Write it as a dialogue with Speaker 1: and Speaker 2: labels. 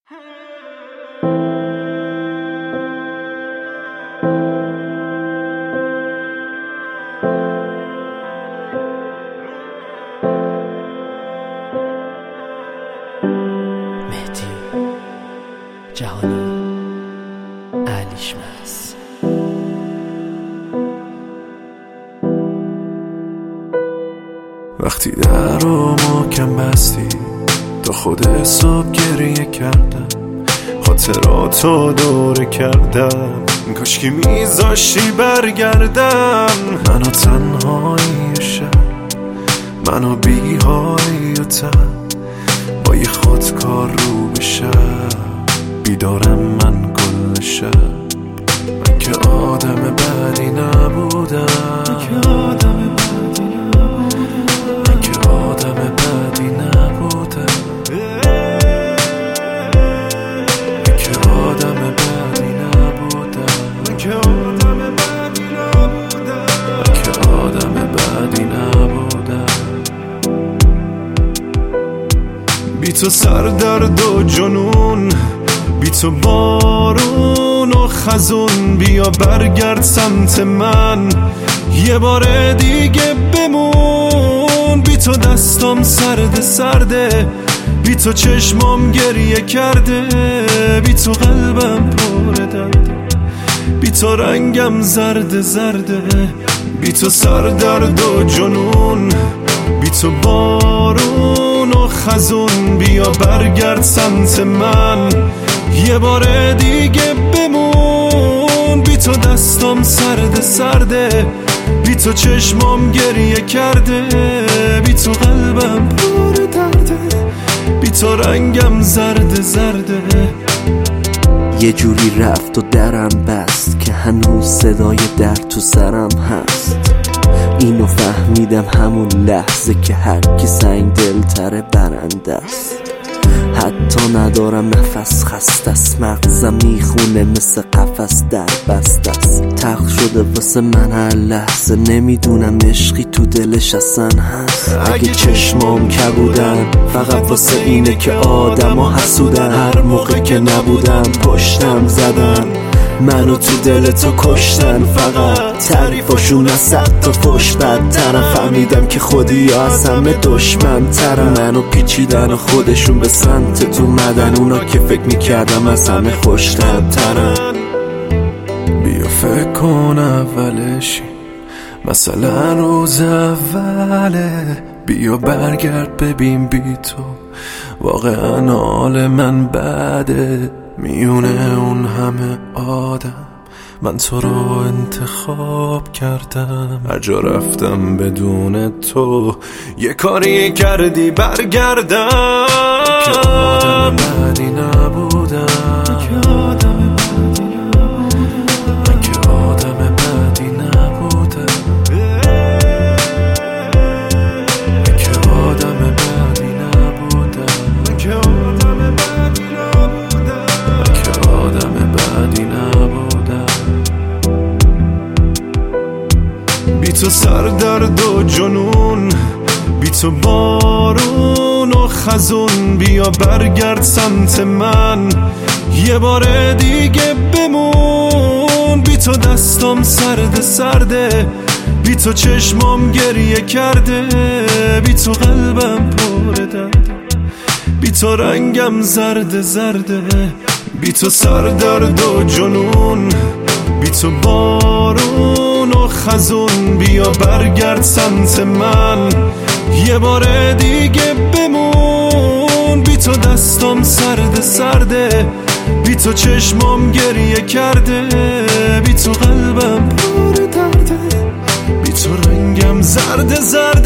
Speaker 1: مهدی جهانی علیشمس.
Speaker 2: وقتی در رو محکم بستی تا خود صبح گریه کردم، خاطراتو دوره کردم، کاش که میذاشتی برگردم. منو تنهایی و شب، منو بیهایی و تن، با یه خودکار رو به شب، بیدارم من کل شب. من که آدم بدی نبودم، من که آدم بدی نبودم، من که آدم بدی نبودم، من که آدم بدی نبودم، من که آدم بدی نبودم. بی تو سردرد و جنون، بی تو بارون و خزون، بیا برگرد سمت من یه بار دیگه بمون. بی تو دستم سرده سرده، بی تو چشمام گریه کرده، بی تو قلبم پر درده، بی تو رنگم زرده زرده. بی تو سردرد و جنون، بی تو بارون و خزون، بیا برگرد سمت من یه بار دیگه بمون. بی تو دستم سرده سرده، بی تو چشمام گریه کرده، بی تو قلبم پر درده، بی تو رنگم زرده زرده.
Speaker 1: یه جوری رفت و درم بست که هنوز صدای در تو سرم هست. اینو فهمیدم همون لحظه که هر کی سنگ دلتره برنده است. حتی ندارم نفس، خسته است، مغزم میخونه مثل قفس در بسته است. تلخ شده واسه من هر لحظه، نمیدونم عشقی تو دلش اصلا هست. اگه چشمام کبودن فقط واسه اینه که آدما حسودن، هر موقع که نبودم پشتم زدن، منو تو دل تو کشتن. فقط تعریفاشون از 100 تا فش بدترم. فهمیدم که خودی از همه دشمن ترم. منو پیچیدن و خودشون به سمت تو مدن، اونا که فکر میکردم از همه خوشترم.
Speaker 2: بیا فکر کن اولشی، مثلا روز اوله. بیا برگرد ببین بی تو واقعا حال من بده. میونه اون همه آدم من تو رو انتخاب کردم. هر جا رفتم بدون تو یه کاری کردی برگردم. که آدم بدی نبودم، که آدم بدی نبودم، که آدم بدی نبودم، که آدم بدی نبودم، که آدم بدی نبودم، که آدم بدی نبودم. بی تو سردرد و جنون، بی تو بارون و خزون، بیا برگرد سمت من یه بار دیگه بمون. بی تو دستم سرده سرده، بی تو چشمام گریه کرده، بی تو قلبم پر درده، بی تو رنگم زرده زرده. بی تو سردرد و جنون، بی تو بارون و خزون، بیا برگرد سمت من یه بار دیگه بمون. بی تو دستم سرده سرده، بی تو چشمام گریه کرده، بی تو قلبم پر درده، بی تو رنگم زرده زرده.